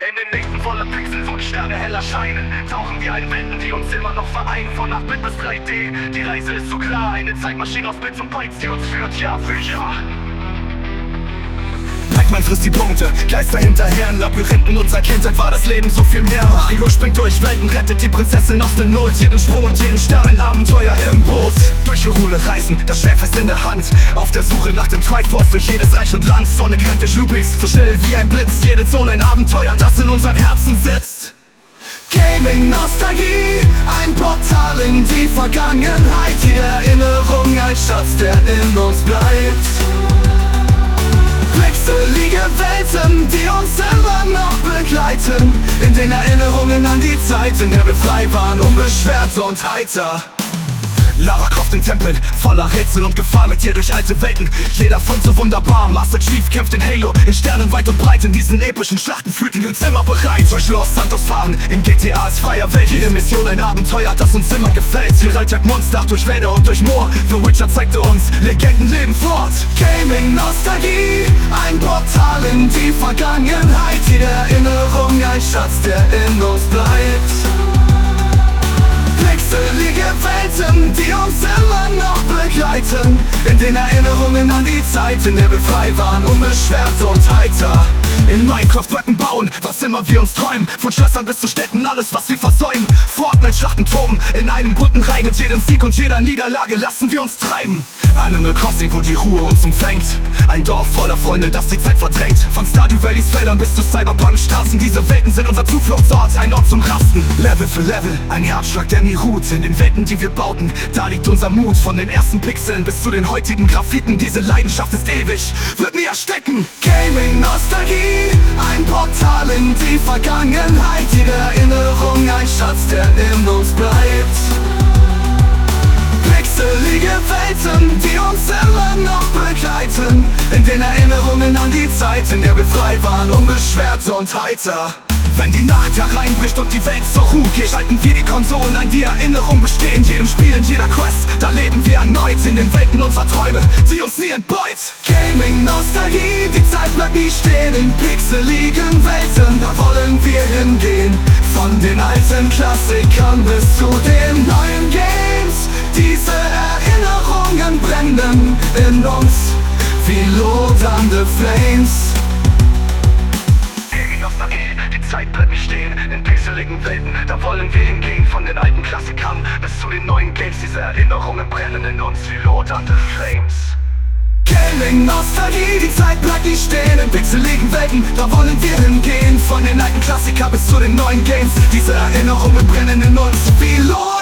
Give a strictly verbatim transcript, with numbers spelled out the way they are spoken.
In den Nächten voller Pixels und Sterne hell erscheinen, tauchen wir in Welten, die uns immer noch vereinen. Von acht Bit bis drei D, die Reise ist so klar. Eine Zeitmaschine aus Bits und Bytes, die uns führt Jahr für Jahr. Pac-Man frisst die Punkte, Geister hinterher in Labyrinthen unserer Kindheit war das Leben so viel mehr. Mario springt durch Welten, rettet die Prinzessin aus der Not. Jeden Sprung und jeden Stern ein Abenteuer im Boot. Durch Hyrule reisen, das Schwert fest in der Hand. Auf der Suche nach dem Triforce durch jedes Reich und Land. Sonne grenzt durch Loopings, so schnell wie ein Blitz. Jede Zone ein Abenteuer, das in unseren Herzen sitzt. Gaming-Nostalgie, ein Portal in die Vergangenheit. Die Erinnerung, ein Schatz, der in uns bleibt. Pixelige Welten, die uns immer noch begleiten. In den Erinnerungen an die Zeit, in der wir frei waren, unbeschwert und heiter. Lara Croft in Tempeln, voller Rätsel und Gefahr, mit ihr durch alte Welten. Jeder Fund so wunderbar. Master Chief kämpft in Halo, in Sternen weit und breit. In diesen epischen Schlachten fühlten wir uns immer bereit. Durch Los Santos fahren, in G T A ist freier Welt. Jede Mission ein Abenteuer, das uns immer gefällt. Geralt jagt Monster durch Wälder und durch Moor. The Witcher zeigte uns, Legenden leben fort. Gaming-Nostalgie, ein Portal in die Vergangenheit. Jede Erinnerung, ein Schatz, der in uns bleibt. Pixelige Welten, die uns immer noch begleiten. In den Erinnerungen an die Zeit, in der wir frei waren, unbeschwert und heiter. In Minecraft Wetten bauen, was immer wir uns träumen. Von Schlössern bis zu Städten, alles was wir versäumen. Fortnite Schlachten toben, in einem bunten Reigen. Mit jedem Sieg und jeder Niederlage lassen wir uns treiben. Animal Crossing, wo die Ruhe uns umfängt. Ein Dorf voller Freunde, das die Zeit verdrängt. Von Stardew Valleys Feldern bis zu Cyberpunk Straßen. Diese Welten sind unser Zufluchtsort, ein Ort zum Rasten. Level für Level, ein Herzschlag, der nie ruht. In den Welten, die wir bauten, da liegt unser Mut. Von den ersten Pixeln bis zu den heutigen Graffiten. Diese Leidenschaft ist ewig, wird nie ersticken. Gaming-Nostalgie, ein Portal in die Vergangenheit. Jede Erinnerung, ein Schatz, der in uns bleibt. Pixelige Welten, die uns immer noch begleiten. In den Erinnerungen an die Zeit, in der wir frei waren, unbeschwert und heiter. Wenn die Nacht hereinbricht und die Welt zur Ruhe geht, schalten wir die Konsolen ein, die Erinnerung besteht. In jedem Spiel, in jeder Quest, da leben wir erneut in den Welten unserer Träume, die uns nie entbeut. Gaming-Nostalgie, die Zeit bleibt nie stehen. In pixeligen Welten, da wollen wir hingehen. Von den alten Klassikern bis zu den neuen Games. Diese Erinnerungen brennen in uns wie lodernde Flames. Die Zeit bleibt nicht stehen, in pixeligen Welten, da wollen wir hingehen. Von den alten Klassikern bis zu den neuen Games. Diese Erinnerungen brennen in uns wie lodernde Flames. Gaming-Nostalgie, die Zeit bleibt nicht stehen. In pixeligen Welten, da wollen wir hingehen. Von den alten Klassikern bis zu den neuen Games. Diese Erinnerungen brennen in uns wie lodernde